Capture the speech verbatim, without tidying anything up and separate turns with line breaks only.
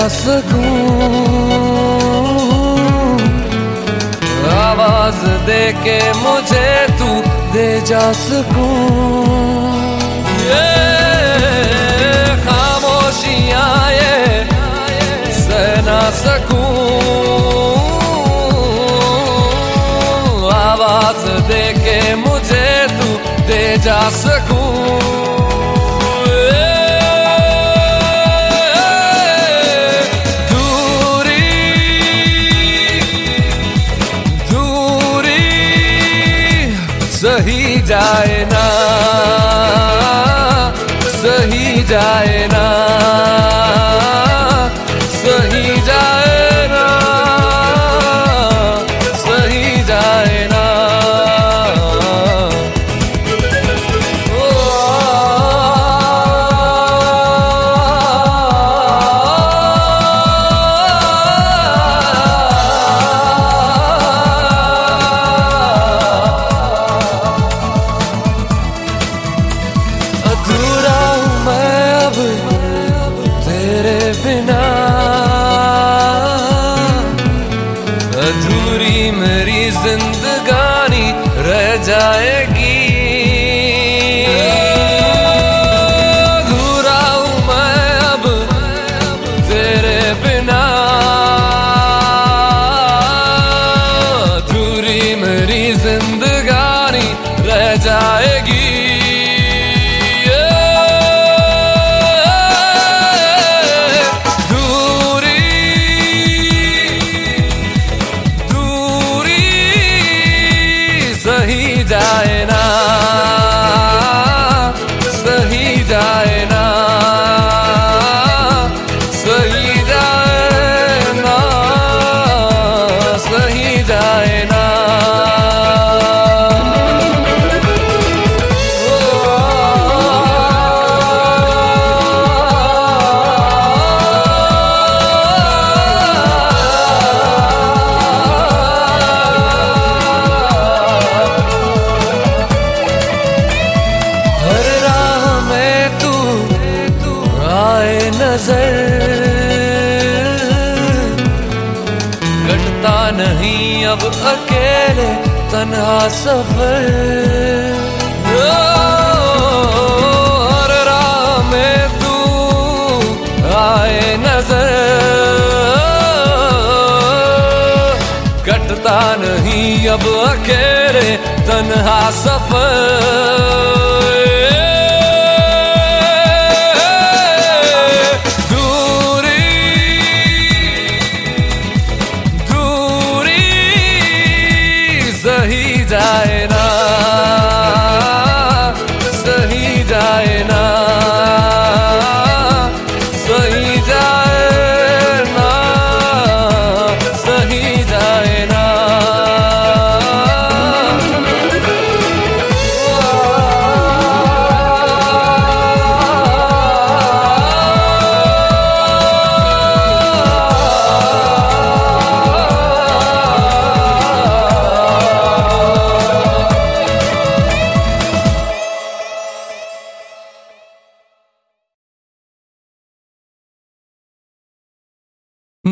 सकूं, आवाज दे के मुझे तू दे जा सकूं। ये खामोशियां ये सह ना सकूं, आवाज दे के मुझे तू दे जा सकूं। सही जाए ना, सही जाए ना, सही जाए ना, सही जाए ना। ओ अधूरा हूँ मैं अब तेरे बिना, अधूरी मेरी जिंदगानी रह जाएगी। अधूरा हूँ मैं अब तेरे बिना, अधूरी मेरी जिंदगानी रह जाएगी। सही जाए ना, सही जाए ना, सही जाए ना, सही जाए ना। नजर कटता नहीं अब अकेले तन्हा सफर, हर राह में तू आए नजर, कटता नहीं अब अकेले तन्हा सफर।